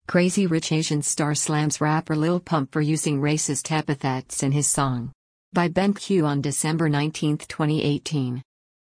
Crazy Rich Asian star slams rapper Lil Pump for using racist epithets in his song. By BenQ on December 19, 2018.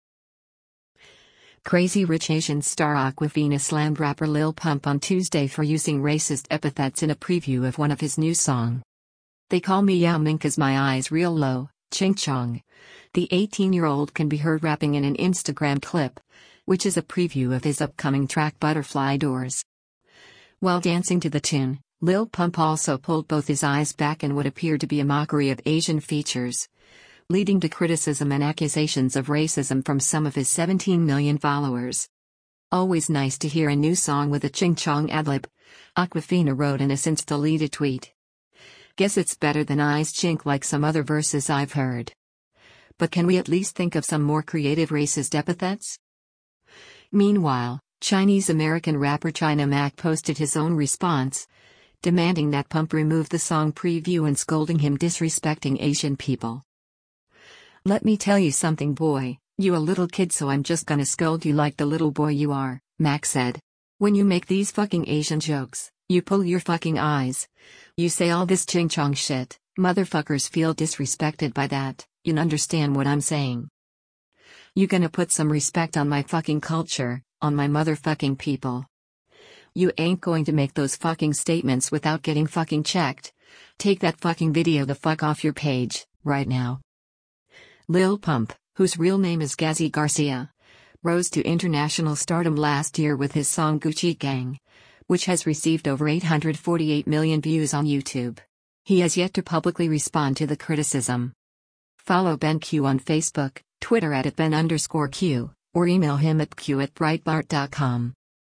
Crazy Rich Asian star Awkwafina slammed rapper Lil Pump on Tuesday for using racist epithets in a preview of one of his new songs. "They call me Yao Ming 'cause my eyes real low, ching chong." The 18-year-old can be heard rapping in an Instagram clip, which is a preview of his upcoming track Butterfly Doors. While dancing to the tune, Lil Pump also pulled both his eyes back in what appeared to be a mockery of Asian features, leading to criticism and accusations of racism from some of his 17 million followers. "Always nice to hear a new song with a ching chong adlib," Awkwafina wrote in a since-deleted tweet. "Guess it's better than eyes chink like some other verses I've heard. But can we at least think of some more creative racist epithets?" Meanwhile, Chinese-American rapper China Mac posted his own response, demanding that Pump remove the song preview and scolding him disrespecting Asian people. "Let me tell you something, boy, you a little kid, so I'm just gonna scold you like the little boy you are," Mac said. "When you make these fucking Asian jokes, you pull your fucking eyes. You say all this ching chong shit, motherfuckers feel disrespected by that, you understand what I'm saying? You gonna put some respect on my fucking culture, on my motherfucking people. You ain't going to make those fucking statements without getting fucking checked. Take that fucking video the fuck off your page, right now." Lil Pump, whose real name is Ghazi Garcia, rose to international stardom last year with his song Gucci Gang, which has received over 848 million views on YouTube. He has yet to publicly respond to the criticism. Follow BenQ on Facebook, Twitter @Ben_Q, or email him at q@breitbart.com.